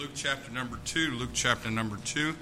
Luke chapter number 2.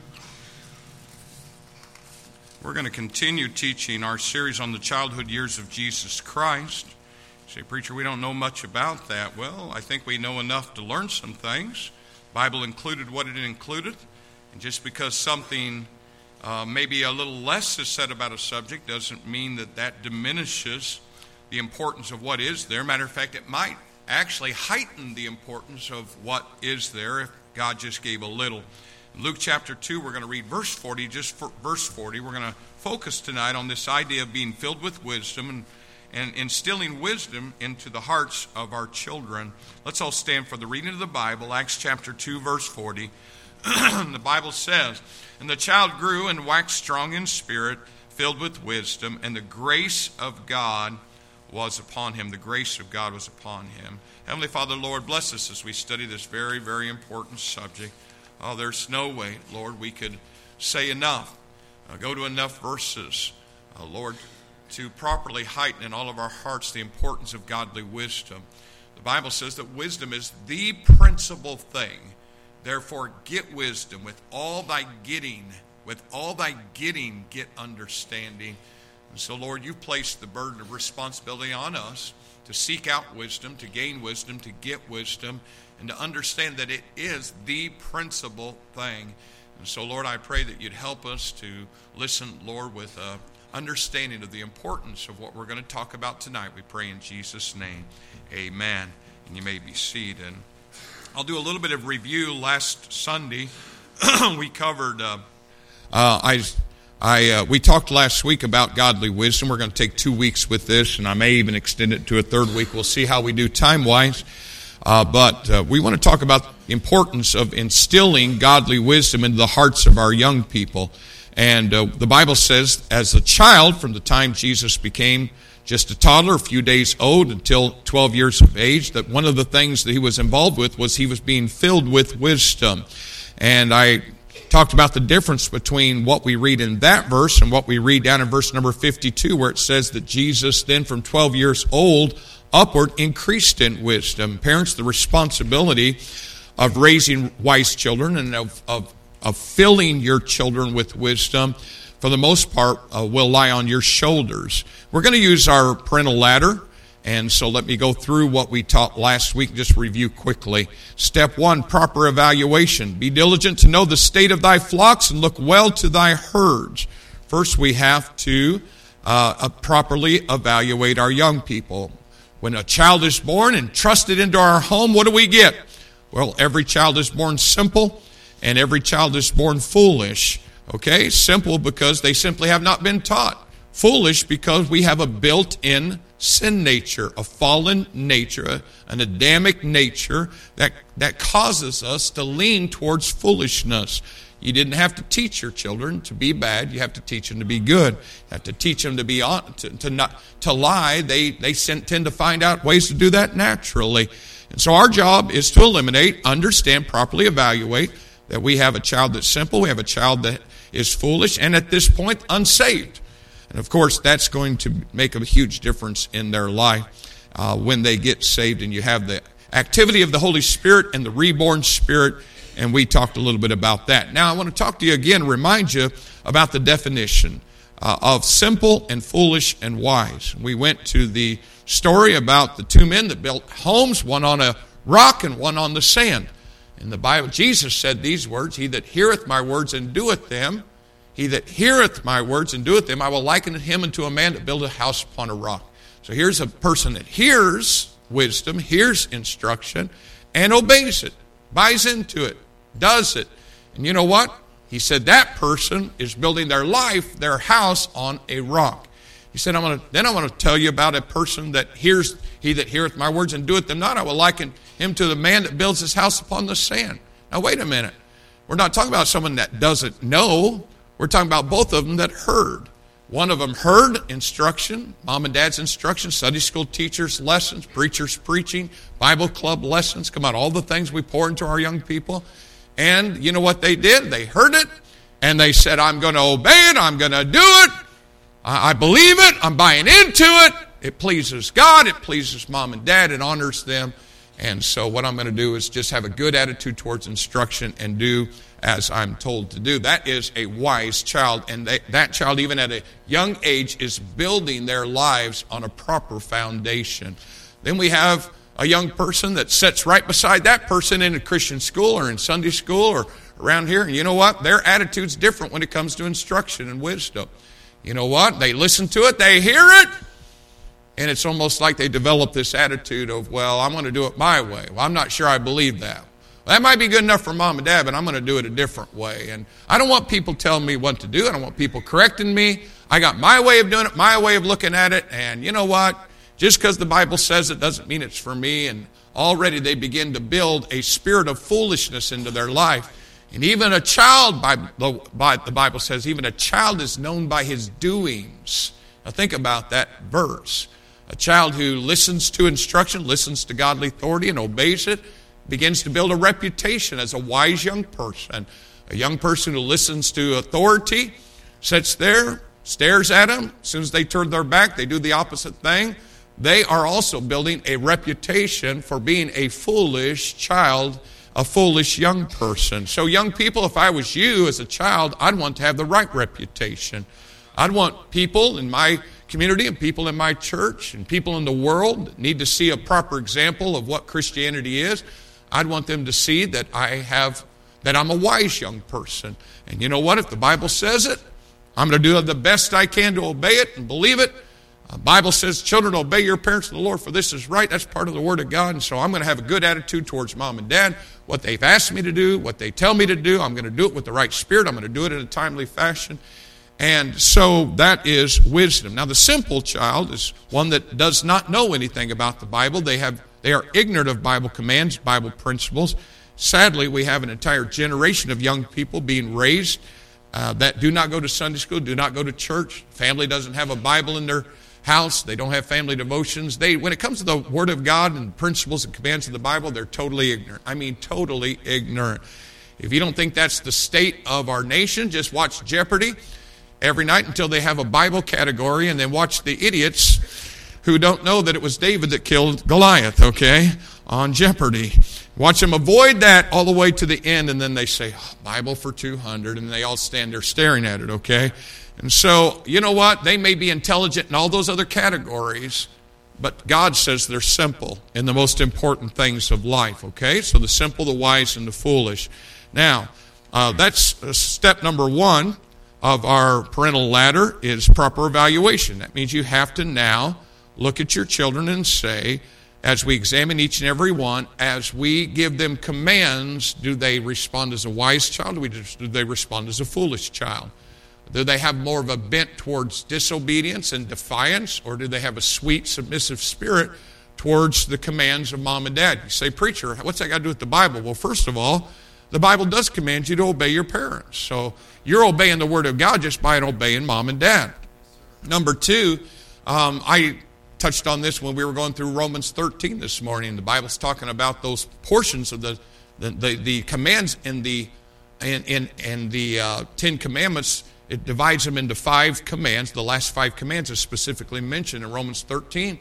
We're going to continue teaching our series on the childhood years of Jesus Christ. You say, preacher, we don't know much about that. Well, I think we know enough to learn some things. The Bible included what it included. And just because something maybe a little less is said about a subject doesn't mean that diminishes the importance of what is there. Matter of fact, it might actually heighten the importance of what is there if God just gave a little. In Luke chapter 2, we're going to read verse 40. Just for verse 40, we're going to focus tonight on this idea of being filled with wisdom and instilling wisdom into the hearts of our children. Let's all stand for the reading of the Bible. Acts chapter 2, verse 40. The Bible says, "And the child grew and waxed strong in spirit, filled with wisdom, and the grace of God was upon him." The grace of God was upon him. Heavenly Father, Lord, bless us as we study this very, very important subject. Oh, there's no way, Lord, we could say enough, go to enough verses, Lord, to properly heighten in all of our hearts the importance of godly wisdom. The Bible says that wisdom is the principal thing. Therefore, get wisdom. With all thy getting, get understanding. And so, Lord, you've placed the burden of responsibility on us to seek out wisdom, to gain wisdom, to get wisdom, and to understand that it is the principal thing. And so, Lord, I pray that you'd help us to listen, Lord, with understanding of the importance of what we're going to talk about tonight. We pray in Jesus' name. Amen. And you may be seated. I'll do a little bit of review. Last Sunday, we covered... We talked last week about godly wisdom. We're going to take 2 weeks with this, and I may even extend it to a third week. We'll see how we do time-wise. But we want to talk about the importance of instilling godly wisdom into the hearts of our young people. And the Bible says, as a child, from the time Jesus became just a toddler, a few days old, until 12 years of age, that one of the things that he was involved with was he was being filled with wisdom. And I talked about the difference between what we read in that verse and what we read down in verse number 52, where it says that Jesus then from 12 years old upward increased in wisdom. Parents, the responsibility of raising wise children and of filling your children with wisdom, for the most part, will lie on your shoulders. We're going to use our parental ladder. And so let me go through what we taught last week, just review quickly. Step 1, proper evaluation. Be diligent to know the state of thy flocks and look well to thy herds. First, we have to properly evaluate our young people. When a child is born and trusted into our home, what do we get? Well, every child is born simple and every child is born foolish. Okay, simple because they simply have not been taught. Foolish because we have a built-in sin nature, a fallen nature, an Adamic nature that causes us to lean towards foolishness. You didn't have to teach your children to be bad. You have to teach them to be good. You have to teach them to be to lie. They tend to find out ways to do that naturally. And so our job is to eliminate, understand, properly evaluate that we have a child that's simple, we have a child that is foolish, and at this point, unsaved. And of course, that's going to make a huge difference in their life when they get saved. And you have the activity of the Holy Spirit and the reborn spirit. And we talked a little bit about that. Now, I want to talk to you again, remind you about the definition of simple and foolish and wise. We went to the story about the two men that built homes, one on a rock and one on the sand. In the Bible, Jesus said these words, "He that heareth my words and doeth them, he that heareth my words and doeth them, I will liken him unto a man that buildeth a house upon a rock." So here's a person that hears wisdom, hears instruction, and obeys it, buys into it, does it. And you know what? He said that person is building their life, their house, on a rock. He said, I want to tell you about a person that hears, he that heareth my words and doeth them not, I will liken him to the man that builds his house upon the sand. Now wait a minute. We're not talking about someone that doesn't know. We're talking about both of them that heard. One of them heard instruction, mom and dad's instruction, Sunday school teachers' lessons, preachers' preaching, Bible club lessons, come on, all the things we pour into our young people. And you know what they did? They heard it, and they said, I'm going to obey it, I'm going to do it, I believe it, I'm buying into it. It pleases God, it pleases mom and dad, it honors them. And so what I'm going to do is just have a good attitude towards instruction and do as I'm told to do. That is a wise child, and that child, even at a young age, is building their lives on a proper foundation. Then we have a young person that sits right beside that person in a Christian school or in Sunday school or around here, and you know what? Their attitude's different when it comes to instruction and wisdom. You know what? They listen to it, they hear it, and it's almost like they develop this attitude of, well, I'm going to do it my way. Well, I'm not sure I believe that. Well, that might be good enough for mom and dad, but I'm going to do it a different way. And I don't want people telling me what to do. I don't want people correcting me. I got my way of doing it, my way of looking at it, and you know what? Just because the Bible says it doesn't mean it's for me, and already they begin to build a spirit of foolishness into their life. And even a child, the Bible says, even a child is known by his doings. Now think about that verse. A child who listens to instruction, listens to godly authority and obeys it, begins to build a reputation as a wise young person. A young person who listens to authority, sits there, stares at them. As soon as they turn their back, they do the opposite thing. They are also building a reputation for being a foolish child, a foolish young person. So young people, if I was you as a child, I'd want to have the right reputation. I'd want people in my community and people in my church and people in the world that need to see a proper example of what Christianity is. I'd want them to see that I'm a wise young person. And you know what? If the Bible says it, I'm going to do the best I can to obey it and believe it. The Bible says, children, obey your parents in the Lord, for this is right. That's part of the Word of God. And so I'm going to have a good attitude towards mom and dad. What they've asked me to do, what they tell me to do, I'm going to do it with the right spirit. I'm going to do it in a timely fashion. And so that is wisdom. Now, the simple child is one that does not know anything about the Bible. They are ignorant of Bible commands, Bible principles. Sadly, we have an entire generation of young people being raised that do not go to Sunday school, do not go to church. Family doesn't have a Bible in their house. They don't have family devotions. When it comes to the Word of God and principles and commands of the Bible, they're totally ignorant. I mean, totally ignorant. If you don't think that's the state of our nation, just watch Jeopardy every night until they have a Bible category, and then watch the idiots who don't know that it was David that killed Goliath, okay, on Jeopardy. Watch them avoid that all the way to the end, and then they say, Bible for 200, and they all stand there staring at it, okay? And so, you know what? They may be intelligent in all those other categories, but God says they're simple in the most important things of life, okay? So the simple, the wise, and the foolish. Now, that's step number one of our parental ladder is proper evaluation. That means you have to now look at your children and say, as we examine each and every one, as we give them commands, do they respond as a wise child, or do they respond as a foolish child? Do they have more of a bent towards disobedience and defiance, or do they have a sweet, submissive spirit towards the commands of mom and dad? You say, preacher, what's that got to do with the Bible? Well, first of all, the Bible does command you to obey your parents. So you're obeying the Word of God just by obeying mom and dad. Number two, I touched on this when we were going through Romans 13 this morning. The Bible's talking about those portions of the commands in the Ten Commandments. It divides them into 5 commands. The last 5 commands are specifically mentioned in Romans 13,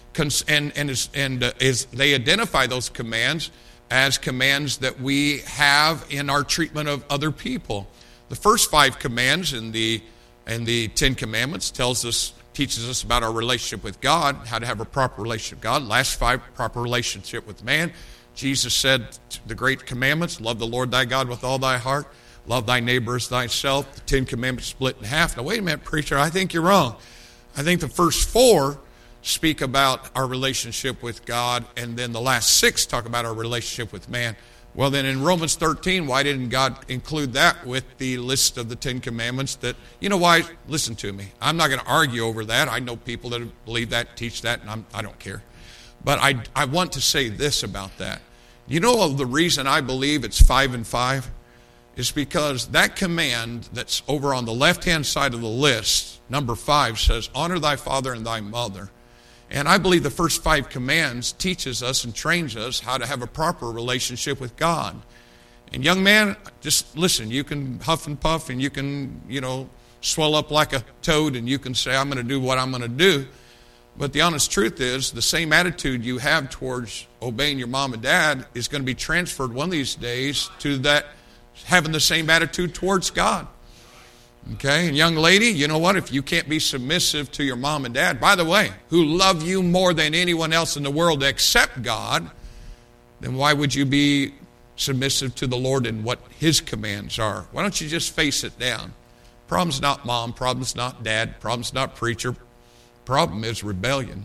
they identify those commands as commands that we have in our treatment of other people. The first 5 commands in the Ten Commandments teaches us about our relationship with God, how to have a proper relationship with God. Last 5, proper relationship with man. Jesus said the great commandments, love the Lord thy God with all thy heart, love thy neighbor as thyself. The 10 Commandments split in half. Now, wait a minute, preacher, I think you're wrong. I think the first 4 speak about our relationship with God, and then the last 6 talk about our relationship with man. Well, then in Romans 13, why didn't God include that with the list of the 10 Commandments? That, you know why? Listen to me. I'm not going to argue over that. I know people that believe that, teach that, and I don't care. But I want to say this about that. You know the reason I believe it's 5 and 5? Is because that command that's over on the left-hand side of the list, number 5, says, honor thy father and thy mother. And I believe the first 5 commands teaches us and trains us how to have a proper relationship with God. And young man, just listen, you can huff and puff and you can, swell up like a toad and you can say, I'm going to do what I'm going to do. But the honest truth is, the same attitude you have towards obeying your mom and dad is going to be transferred one of these days to that having the same attitude towards God. Okay, and young lady, you know what? If you can't be submissive to your mom and dad, by the way, who love you more than anyone else in the world except God, then why would you be submissive to the Lord and what His commands are? Why don't you just face it down? Problem's not mom, problem's not dad, problem's not preacher. Problem is rebellion.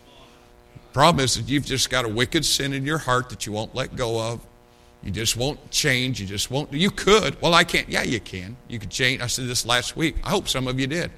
Problem is that you've just got a wicked sin in your heart that you won't let go of. You just won't change. You just won't. You could. Well, I can't. Yeah, you can. You could change. I said this last week. I hope some of you did.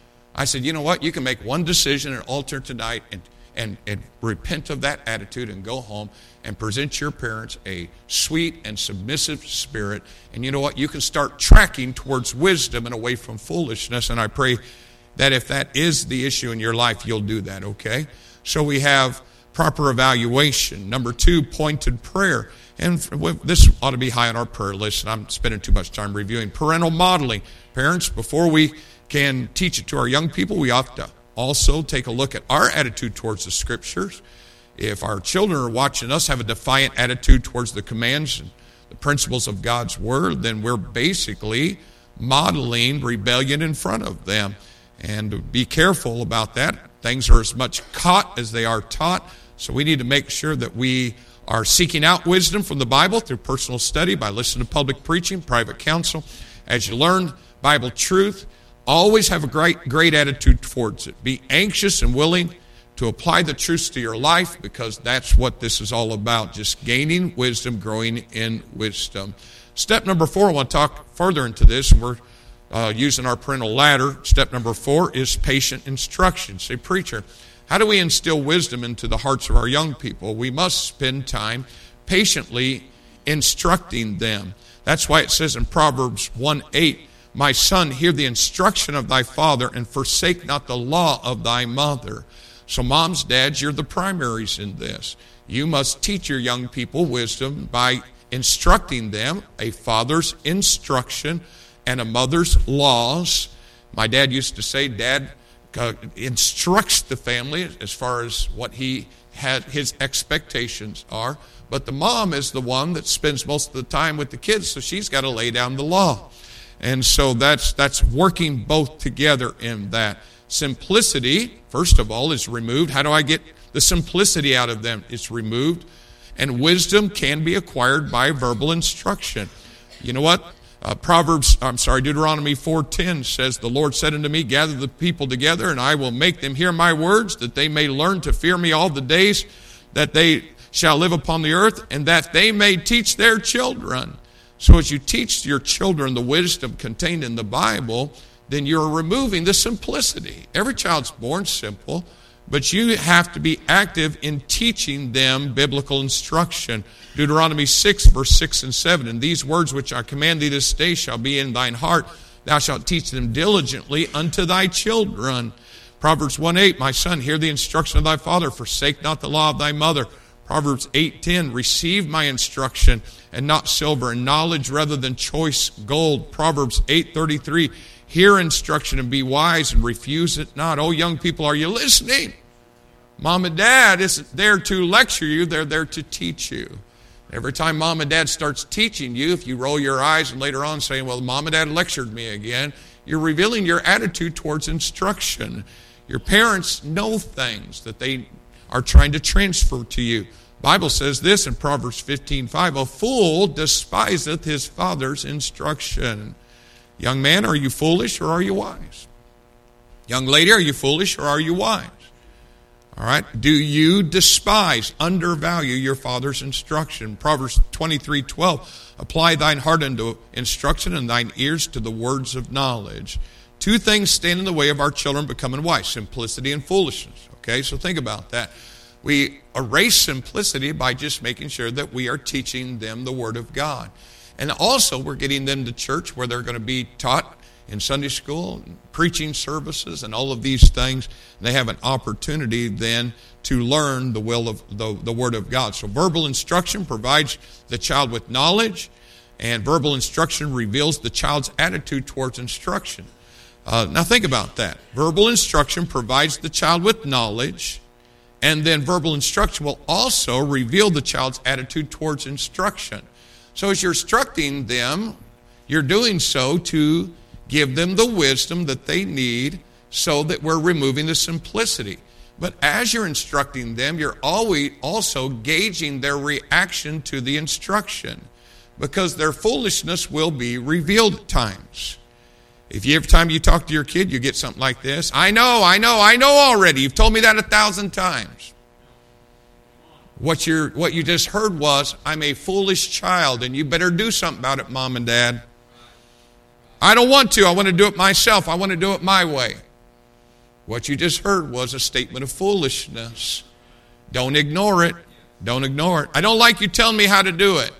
I said, you know what? You can make one decision at altar tonight and repent of that attitude and go home and present your parents a sweet and submissive spirit. And you know what? You can start tracking towards wisdom and away from foolishness. And I pray that if that is the issue in your life, you'll do that, okay? So we have proper evaluation. Number 2, pointed prayer. And this ought to be high on our prayer list, and I'm spending too much time reviewing. Parental modeling. Parents, before we can teach it to our young people, we have to also take a look at our attitude towards the Scriptures. If our children are watching us have a defiant attitude towards the commands and the principles of God's Word, then we're basically modeling rebellion in front of them. And be careful about that. Things are as much caught as they are taught. So we need to make sure that we are seeking out wisdom from the Bible through personal study, by listening to public preaching, private counsel. As you learn Bible truth, always have a great attitude towards it. Be anxious and willing to apply the truths to your life, because that's what this is all about, just gaining wisdom, growing in wisdom. Step number 4, I want to talk further into this, and we're using our parental ladder. Step number 4 is patient instruction. Say, preacher, how do we instill wisdom into the hearts of our young people? We must spend time patiently instructing them. That's why it says in Proverbs 1:8, my son, hear the instruction of thy father, and forsake not the law of thy mother. So moms, dads, you're the primaries in this. You must teach your young people wisdom by instructing them, a father's instruction and a mother's laws. My dad used to say, Dad instructs the family as far as what his expectations are, but the mom is the one that spends most of the time with the kids, so she's got to lay down the law. And so that's working both together in that. Simplicity, first of all, is removed. How do I get the simplicity out of them? It's removed. And wisdom can be acquired by verbal instruction. You know what? Deuteronomy 4:10 says, the Lord said unto me, gather the people together, and I will make them hear my words, that they may learn to fear me all the days that they shall live upon the earth, and that they may teach their children. So as you teach your children the wisdom contained in the Bible, then you're removing the simplicity. Every child's born simple, but you have to be active in teaching them biblical instruction. Deuteronomy 6, verse 6 and 7, and these words which I command thee this day shall be in thine heart. Thou shalt teach them diligently unto thy children. Proverbs 1:8, my son, hear the instruction of thy father, forsake not the law of thy mother. Proverbs 8:10, receive my instruction and not silver, and knowledge rather than choice gold. Proverbs 8:33, hear instruction and be wise and refuse it not. Oh, young people, are you listening? Mom and dad isn't there to lecture you, they're there to teach you. Every time mom and dad starts teaching you, if you roll your eyes and later on saying, well, mom and dad lectured me again, you're revealing your attitude towards instruction. Your parents know things that they are trying to transfer to you. The Bible says this in Proverbs 15:5, a fool despiseth his father's instruction. Young man, are you foolish or are you wise? Young lady, are you foolish or are you wise? All right. Do you despise, undervalue your father's instruction? Proverbs 23:12, apply thine heart unto instruction and thine ears to the words of knowledge. 2 things stand in the way of our children becoming wise, simplicity and foolishness. Okay, so think about that. We erase simplicity by just making sure that we are teaching them the Word of God. And also we're getting them to church where they're going to be taught in Sunday school, preaching services, and all of these things. They have an opportunity then to learn the will of the Word of God. So verbal instruction provides the child with knowledge, and verbal instruction reveals the child's attitude towards instruction. Now think about that. Verbal instruction provides the child with knowledge, and then verbal instruction will also reveal the child's attitude towards instruction. So as you're instructing them, you're doing so to give them the wisdom that they need so that we're removing the simplicity. But as you're instructing them, you're always also gauging their reaction to the instruction, because their foolishness will be revealed at times. If every time you talk to your kid, you get something like this: I know already. You've told me that 1,000 times. What you just heard was, I'm a foolish child, and you better do something about it, Mom and Dad. I don't want to. I want to do it myself. I want to do it my way. What you just heard was a statement of foolishness. Don't ignore it. Don't ignore it. I don't like you telling me how to do it.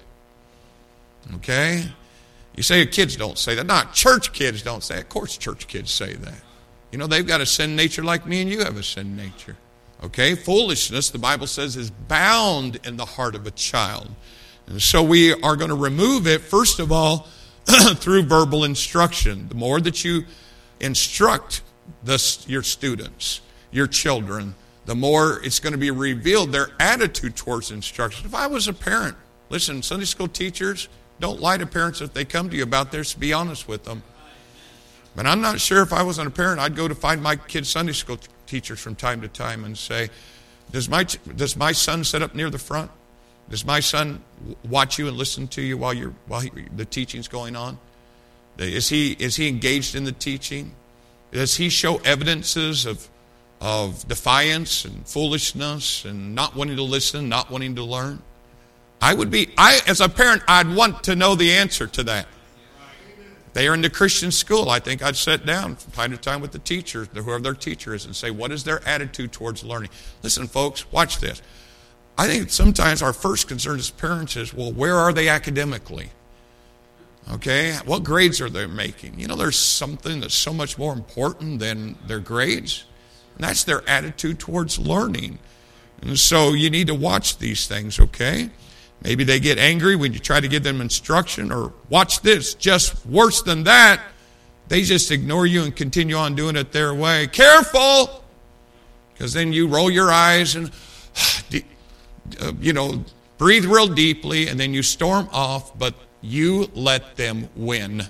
Okay? You say kids don't say that. Not church kids don't say it. Of course church kids say that. You know, they've got a sin nature like me and you have a sin nature. Okay? Foolishness, the Bible says, is bound in the heart of a child. And so we are going to remove it, first of all, through verbal instruction. The more that you instruct your students, your children, the more it's going to be revealed their attitude towards instruction. If I was a parent, listen, Sunday school teachers, don't lie to parents if they come to you about this. Be honest with them. But I'm not sure if I wasn't a parent, I'd go to find my kids' Sunday school teachers from time to time and say, does my son sit up near the front? Does my son watch you and listen to you while the teaching's going on? Is he engaged in the teaching? Does he show evidences of defiance and foolishness and not wanting to listen, not wanting to learn? As a parent, I'd want to know the answer to that. They are in the Christian school. I think I'd sit down from time to time with the teacher, whoever their teacher is, and say, what is their attitude towards learning? Listen, folks, watch this. I think sometimes our first concern as parents is, well, where are they academically? Okay, what grades are they making? You know, there's something that's so much more important than their grades, and that's their attitude towards learning. And so you need to watch these things, okay? Maybe they get angry when you try to give them instruction, or watch this, just worse than that, they just ignore you and continue on doing it their way. Careful! Because then you roll your eyes and, breathe real deeply, and then you storm off, but you let them win.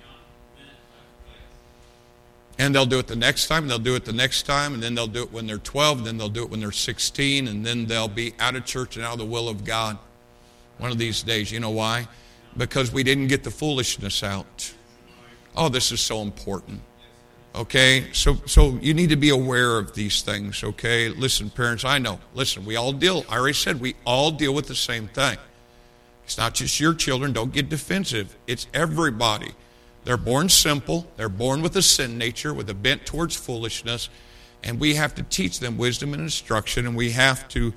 And they'll do it the next time, and they'll do it the next time, and then they'll do it when they're 12, and then they'll do it when they're 16, and then they'll be out of church and out of the will of God one of these days. You know why? Because we didn't get the foolishness out. Oh, this is so important. Okay? So you need to be aware of these things, okay? Listen, parents, I know. Listen, I already said we all deal with the same thing. It's not just your children. Don't get defensive. It's everybody. They're born simple. They're born with a sin nature, with a bent towards foolishness. And we have to teach them wisdom and instruction. And we have to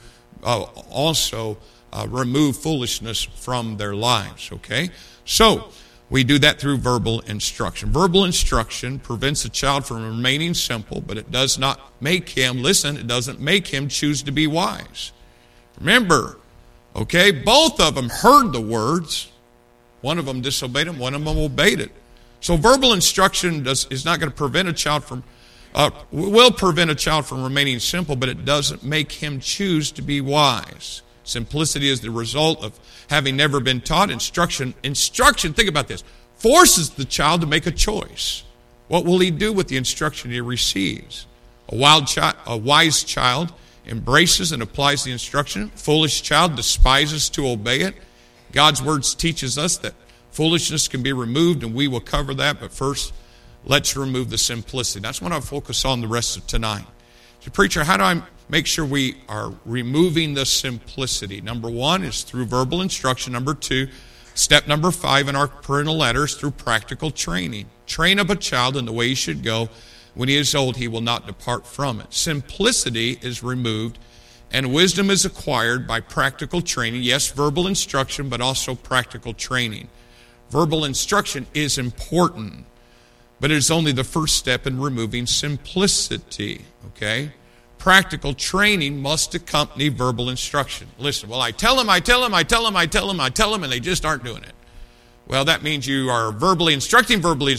also remove foolishness from their lives. Okay? So, we do that through verbal instruction. Verbal instruction prevents a child from remaining simple, but it does not make him, it doesn't make him choose to be wise. Remember, okay, both of them heard the words. One of them disobeyed them, one of them obeyed it. So verbal instruction is not going to prevent a child from, will prevent a child from remaining simple, but it doesn't make him choose to be wise. Simplicity is the result of having never been taught. Instruction, think about this, forces the child to make a choice. What will he do with the instruction he receives? A wise child embraces and applies the instruction. A foolish child despises to obey it. God's words teaches us that foolishness can be removed, and we will cover that. But first, let's remove the simplicity. That's what I'll focus on the rest of tonight. So, preacher, how do I make sure we are removing the simplicity? Number one is through verbal instruction. Number two, step number 5 in our parental letters, through practical training. Train up a child in the way he should go. When he is old, he will not depart from it. Simplicity is removed, and wisdom is acquired by practical training. Yes, verbal instruction, but also practical training. Verbal instruction is important, but it is only the first step in removing simplicity, okay? Practical training must accompany verbal instruction. Listen, well, I tell them, and they just aren't doing it. Well, that means you are verbally instructing.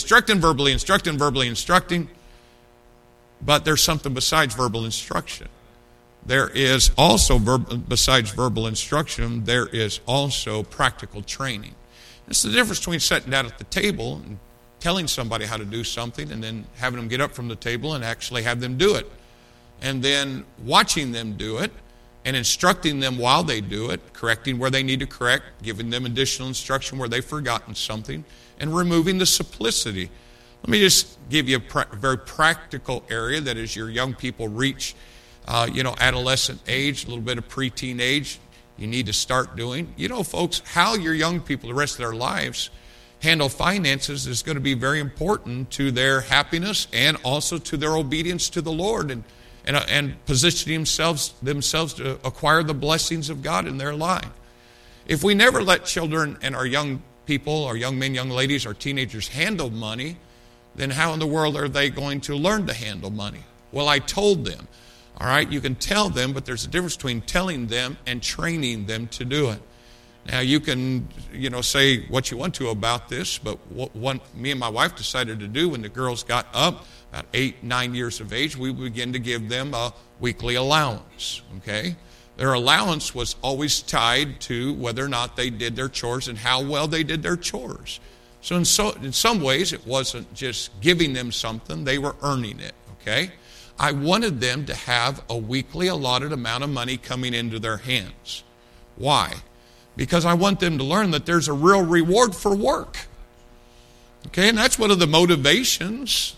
But there's something besides verbal instruction. There is also, besides verbal instruction, there is also practical training. It's the difference between sitting down at the table and telling somebody how to do something and then having them get up from the table and actually have them do it. And then watching them do it and instructing them while they do it, correcting where they need to correct, giving them additional instruction where they've forgotten something, and removing the simplicity. Let me just give you a very practical area that as your young people reach adolescent age, a little bit of preteen age, you need to start doing. You know, folks, how your young people the rest of their lives handle finances is going to be very important to their happiness and also to their obedience to the Lord and positioning themselves to acquire the blessings of God in their life. If we never let children and our young people, our young men, young ladies, our teenagers handle money, then how in the world are they going to learn to handle money? Well, I told them. All right, you can tell them, but there's a difference between telling them and training them to do it. Now, you can, say what you want to about this, but what me and my wife decided to do when the girls got up, about 8, 9 years of age, we began to give them a weekly allowance, okay? Their allowance was always tied to whether or not they did their chores and how well they did their chores. So in some ways, it wasn't just giving them something, they were earning it, okay? I wanted them to have a weekly allotted amount of money coming into their hands. Why? Because I want them to learn that there's a real reward for work. Okay, and that's one of the motivations.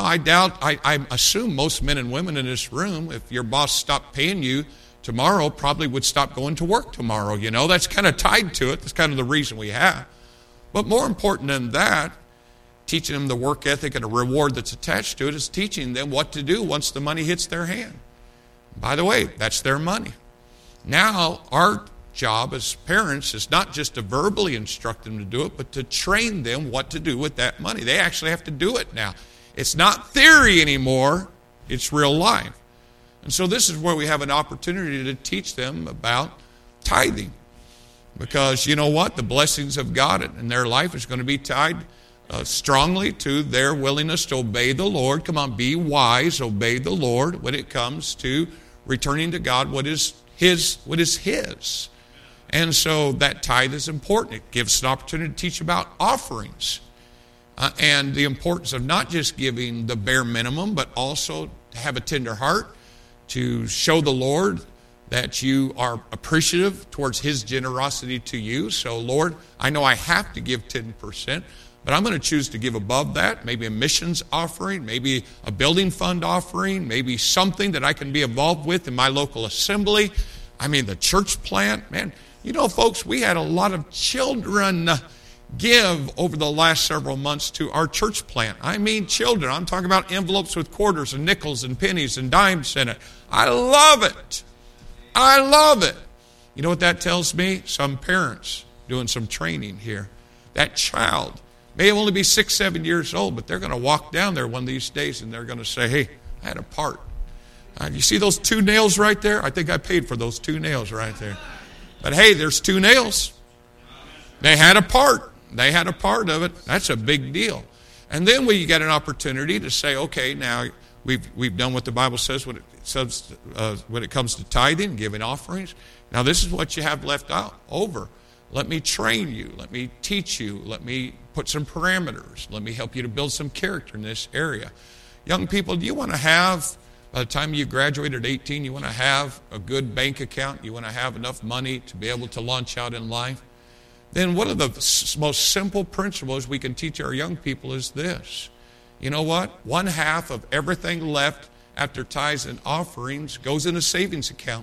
I assume most men and women in this room, if your boss stopped paying you tomorrow, probably would stop going to work tomorrow. That's kind of tied to it. That's kind of the reason we have. But more important than that, teaching them the work ethic and a reward that's attached to it is teaching them what to do once the money hits their hand. By the way, that's their money. Now, our job as parents is not just to verbally instruct them to do it, but to train them what to do with that money. They actually have to do it now. It's not theory anymore, it's real life. And so this is where we have an opportunity to teach them about tithing. Because you know what? The blessings of God in their life is going to be tied strongly to their willingness to obey the Lord. Come on, be wise, obey the Lord when it comes to returning to God what is His. And so that tithe is important. It gives us an opportunity to teach about offerings and the importance of not just giving the bare minimum, but also to have a tender heart, to show the Lord that you are appreciative towards His generosity to you. So, Lord, I know I have to give 10%, but I'm going to choose to give above that, maybe a missions offering, maybe a building fund offering, maybe something that I can be involved with in my local assembly. I mean, the church plant, man. Folks, we had a lot of children give over the last several months to our church plant. I mean children. I'm talking about envelopes with quarters and nickels and pennies and dimes in it. I love it. I love it. You know what that tells me? Some parents doing some training here. That child may only be 6, 7 years old, but they're going to walk down there one of these days and they're going to say, hey, I had a part. You see those 2 nails right there? I think I paid for those 2 nails right there. But hey, there's 2 nails. They had a part. They had a part of it. That's a big deal. And then we get an opportunity to say, okay, now we've done what the Bible says when it comes to tithing, giving offerings. Now this is what you have left over. Let me train you. Let me teach you. Let me put some parameters. Let me help you to build some character in this area. Young people, do you want to have, by the time you graduate at 18, you want to have a good bank account? You want to have enough money to be able to launch out in life? Then one of the most simple principles we can teach our young people is this. You know what? 1/2 of everything left after tithes and offerings goes in a savings account.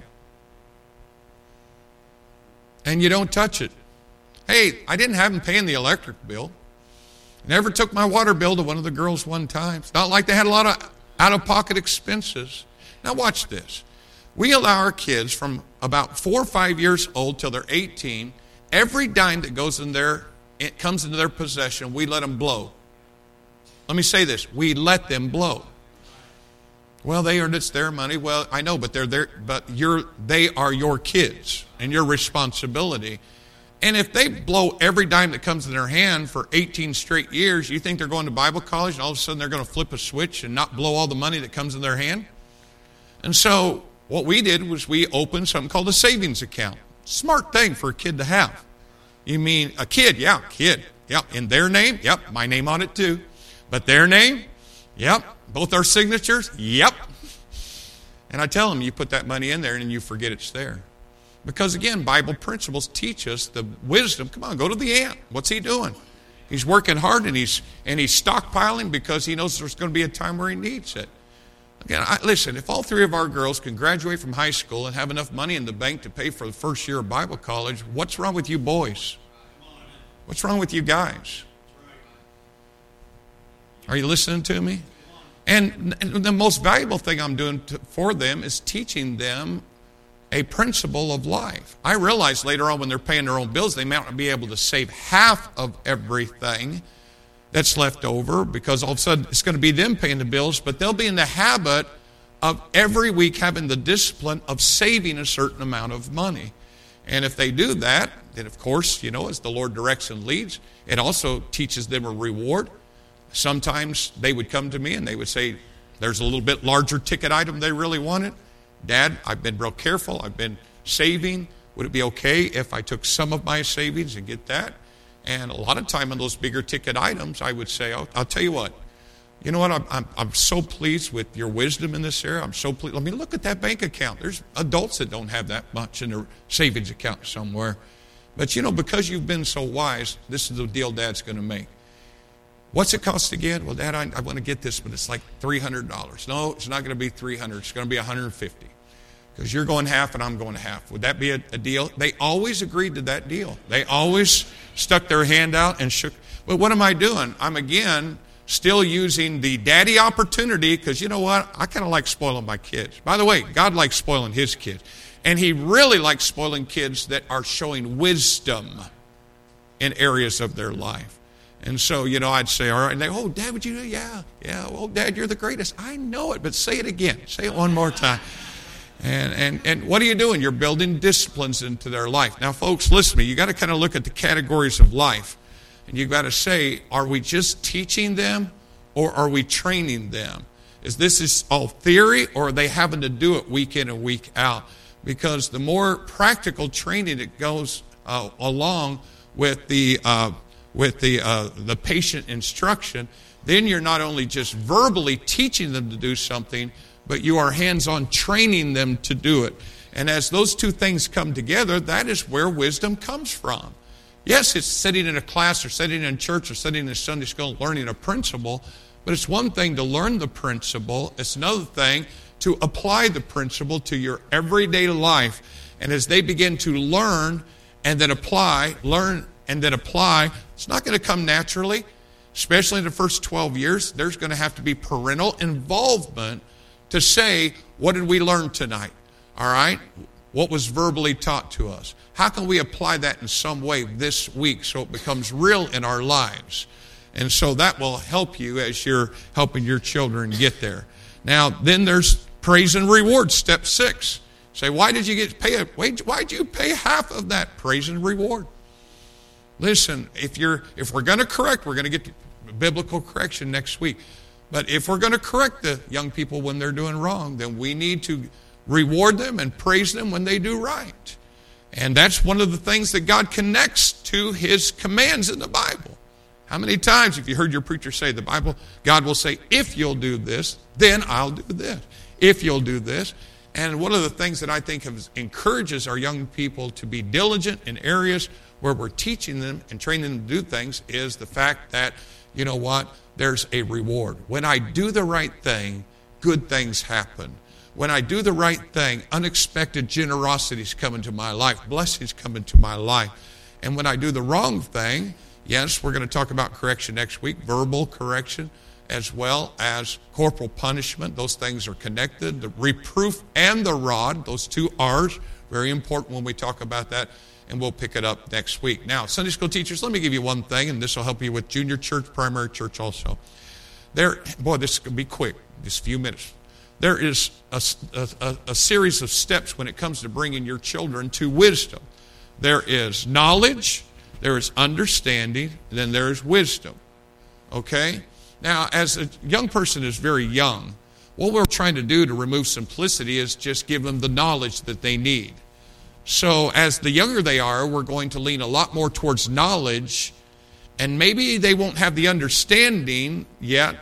And you don't touch it. Hey, I didn't have them paying the electric bill. Never took my water bill to one of the girls one time. It's not like they had a lot of out-of-pocket expenses. Now watch this. We allow our kids from about 4 or 5 years old till they're 18, every dime that comes into their possession, we let them blow. Let me say this. We let them blow. Well, it's their money. Well, I know, but they are your kids and your responsibility. And if they blow every dime that comes in their hand for 18 straight years, you think they're going to Bible college and all of a sudden they're going to flip a switch and not blow all the money that comes in their hand? And so what we did was we opened something called a savings account. Smart thing for a kid to have. You mean a kid? Yeah, kid. Yep. In their name? Yep. My name on it too. But their name? Yep. Both our signatures? Yep. And I tell them, you put that money in there and you forget it's there. Because again, Bible principles teach us the wisdom. Come on, go to the ant. What's he doing? He's working hard and he's stockpiling because he knows there's going to be a time where he needs it. Again, listen, if all three of our girls can graduate from high school and have enough money in the bank to pay for the first year of Bible college, what's wrong with you boys? What's wrong with you guys? Are you listening to me? And the most valuable thing I'm doing for them is teaching them a principle of life. I realize later on when they're paying their own bills, they might not be able to save half of everything that's left over because all of a sudden it's going to be them paying the bills, but they'll be in the habit of every week having the discipline of saving a certain amount of money. And if they do that, then of course, as the Lord directs and leads, it also teaches them a reward. Sometimes they would come to me and they would say, there's a little bit larger ticket item they really wanted. Dad, I've been real careful. I've been saving. Would it be okay if I took some of my savings and get that? And a lot of time on those bigger ticket items, I would say, I'll tell you what. You know what? I'm so pleased with your wisdom in this area. I'm so pleased. I mean, look at that bank account. There's adults that don't have that much in their savings account somewhere. But, because you've been so wise, this is the deal Dad's going to make. What's it cost again? Well, Dad, I want to get this, but it's like $300. No, it's not going to be $300. It's going to be $150. Because you're going half and I'm going half. Would that be a deal? They always agreed to that deal. They always stuck their hand out and shook. But what am I doing? I'm, again, still using the daddy opportunity because you know what? I kind of like spoiling my kids. By the way, God likes spoiling his kids. And he really likes spoiling kids that are showing wisdom in areas of their life. And so, I'd say, all right. And they, oh, Dad, would you do? Yeah. Oh, Dad, you're the greatest. I know it, but say it again. Say it one more time. And what are you doing? You're building disciplines into their life. Now, folks, listen to me. You got to kind of look at the categories of life. And you got to say, are we just teaching them or are we training them? Is this all theory or are they having to do it week in and week out? Because the more practical training that goes along with the patient instruction, then you're not only just verbally teaching them to do something, but you are hands-on training them to do it. And as those two things come together, that is where wisdom comes from. Yes, it's sitting in a class or sitting in church or sitting in Sunday school learning a principle, but it's one thing to learn the principle. It's another thing to apply the principle to your everyday life. And as they begin to learn and then apply, it's not going to come naturally, especially in the first 12 years. There's going to have to be parental involvement to say, what did we learn tonight? All right? What was verbally taught to us? How can we apply that in some way this week so it becomes real in our lives? And so that will help you as you're helping your children get there. Now, then there's praise and reward, step 6. Say, why did you why'd you pay half of that? Praise and reward. Listen, if we're going to correct, we're going to get biblical correction next week. But if we're going to correct the young people when they're doing wrong, then we need to reward them and praise them when they do right. And that's one of the things that God connects to his commands in the Bible. How many times have you heard your preacher say the Bible, God will say, if you'll do this, then I'll do this. If you'll do this. And one of the things that I think encourages our young people to be diligent in areas where we're teaching them and training them to do things is the fact that, you know what, there's a reward. When I do the right thing, good things happen. When I do the right thing, unexpected generosities come into my life, blessings come into my life. And when I do the wrong thing, yes, we're going to talk about correction next week, verbal correction, as well as corporal punishment. Those things are connected. The reproof and the rod, those two R's, very important when we talk about that, and we'll pick it up next week. Now, Sunday school teachers, let me give you one thing, and this will help you with junior church, primary church also. This could be quick, just a few minutes. There is a series of steps when it comes to bringing your children to wisdom. There is knowledge, there is understanding, and then there is wisdom. Okay? Now, as a young person is very young, what we're trying to do to remove simplicity is just give them the knowledge that they need. So as the younger they are, we're going to lean a lot more towards knowledge, and maybe they won't have the understanding yet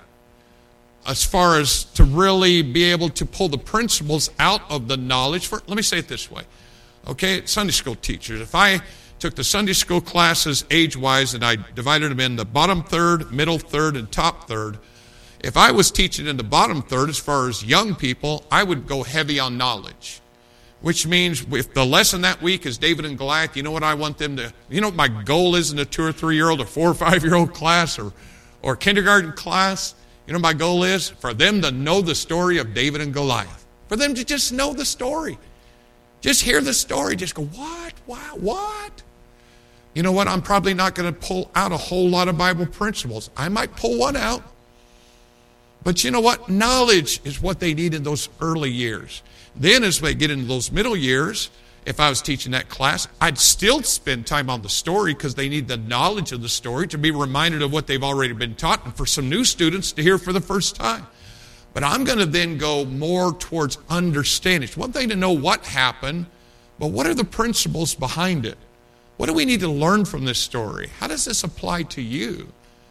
as far as to really be able to pull the principles out of the knowledge. Let me say it this way. Okay, Sunday school teachers, if I took the Sunday school classes age-wise and I divided them in the bottom third, middle third, and top third, if I was teaching in the bottom third as far as young people, I would go heavy on knowledge. Which means if the lesson that week is David and Goliath, you know what I want them to, you know what my goal is in a 2 or 3 year old or 4 or 5 year old class or kindergarten class? You know what my goal is? For them to know the story of David and Goliath. For them to just know the story. Just hear the story. Just go, what? Wow, what? You know what? I'm probably not going to pull out a whole lot of Bible principles. I might pull one out. But you know what? Knowledge is what they need in those early years. Then as they get into those middle years, if I was teaching that class, I'd still spend time on the story because they need the knowledge of the story to be reminded of what they've already been taught, and for some new students to hear for the first time. But I'm going to then go more towards understanding. It's one thing to know what happened, but what are the principles behind it? What do we need to learn from this story? How does this apply to you?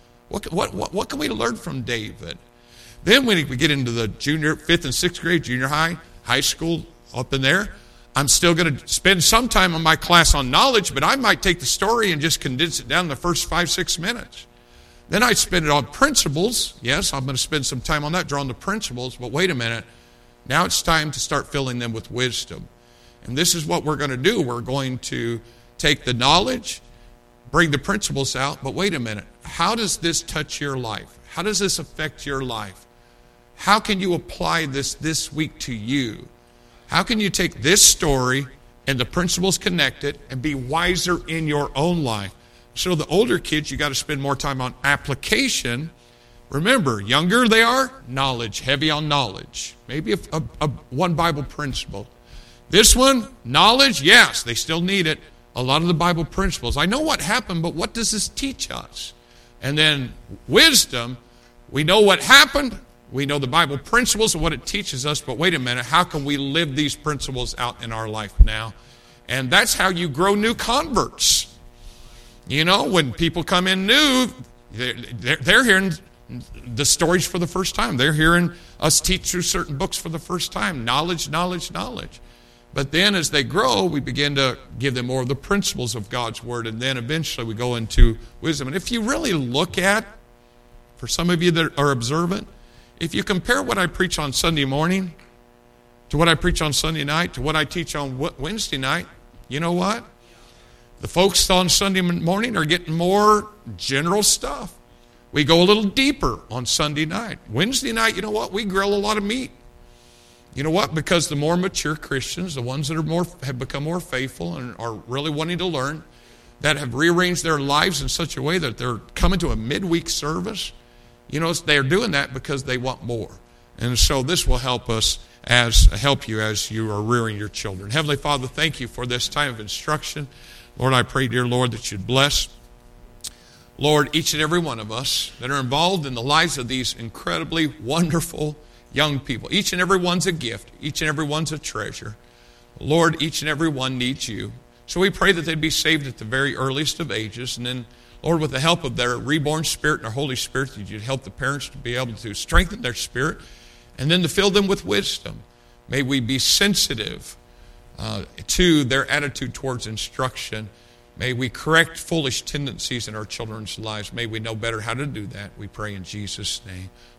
What can we learn from David? Then when we get into the junior, 5th and 6th grade, junior high school, up in there, I'm still going to spend some time on my class on knowledge, but I might take the story and just condense it down in the first 5-6 minutes. Then I'd spend it on principles. Yes, I'm going to spend some time on that, drawing the principles, but wait a minute. Now it's time to start filling them with wisdom. And this is what we're going to do. We're going to take the knowledge, bring the principles out, but wait a minute. How does this touch your life? How does this affect your life? How can you apply this week to you? How can you take this story and the principles connected and be wiser in your own life? So the older kids, you got to spend more time on application. Remember, younger they are, knowledge, heavy on knowledge. Maybe one Bible principle. This one, knowledge, yes, they still need it. A lot of the Bible principles. I know what happened, but what does this teach us? And then wisdom, we know what happened. We know the Bible principles and what it teaches us, but wait a minute, how can we live these principles out in our life now? And that's how you grow new converts. You know, when people come in new, they're hearing the stories for the first time. They're hearing us teach through certain books for the first time. Knowledge, knowledge, knowledge. But then as they grow, we begin to give them more of the principles of God's Word, and then eventually we go into wisdom. And if you really look at, for some of you that are observant, if you compare what I preach on Sunday morning to what I preach on Sunday night to what I teach on Wednesday night, you know what? The folks on Sunday morning are getting more general stuff. We go a little deeper on Sunday night. Wednesday night, you know what? We grill a lot of meat. You know what? Because the more mature Christians, the ones that have become more faithful and are really wanting to learn, that have rearranged their lives in such a way that they're coming to a midweek service, you know, they're doing that because they want more. And so this will help you as you are rearing your children. Heavenly Father, thank you for this time of instruction. Lord, I pray, dear Lord, that you'd bless, Lord, each and every one of us that are involved in the lives of these incredibly wonderful young people. Each and every one's a gift. Each and every one's a treasure. Lord, each and every one needs you. So we pray that they'd be saved at the very earliest of ages. And then, Lord, with the help of their reborn spirit and their Holy Spirit, that you'd help the parents to be able to strengthen their spirit and then to fill them with wisdom. May we be sensitive to their attitude towards instruction. May we correct foolish tendencies in our children's lives. May we know better how to do that. We pray in Jesus' name.